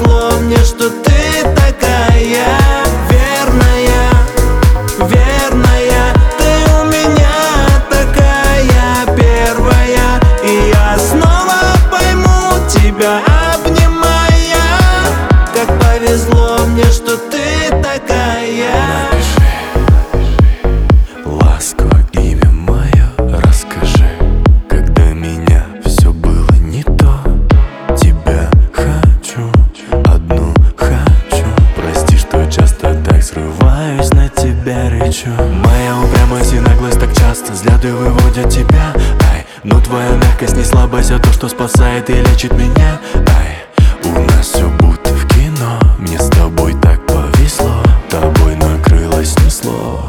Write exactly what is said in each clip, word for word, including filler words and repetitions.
повезло мне, что ты такая верная, верная. Ты у меня такая первая, и я снова пойму тебя, обнимая. Как повезло мне, что ты такая. Напиши ласково имя мое, расскажи, когда меня все было не то. Тебя хочу, одну хочу. Прости, что часто так срываюсь, на тебя рычу. Моя упрямость и наглость так часто взгляды выводят тебя. Ай, но твоя мягкость не слабость, а то, что спасает и лечит меня. Ай, у нас все будто в кино. Мне с тобой так повезло, тобой накрылось, снесло.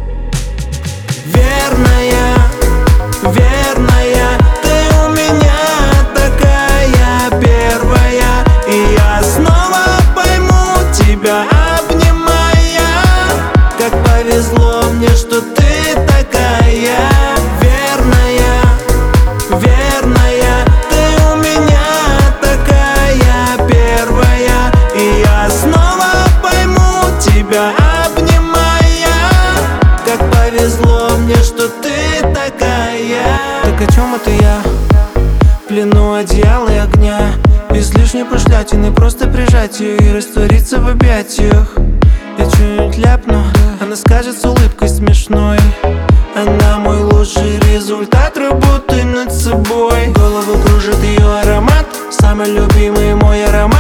Верная, верная, ты у меня такая первая, и я снова пойму тебя, обнимая. Как повезло мне, что ты такая верная, верная. Ты у меня такая первая, и я снова пойму тебя, обнимая. Как повезло мне, что ты такая. Так о чем это я? В плену одеяла и огня, без лишней пошлятины, просто прижать ее и раствориться в объятиях. Я что-нибудь ляпну, она скажет с улыбкой смешной. Она мой лучший результат работы над собой. Голову кружит ее аромат, самый любимый мой аромат.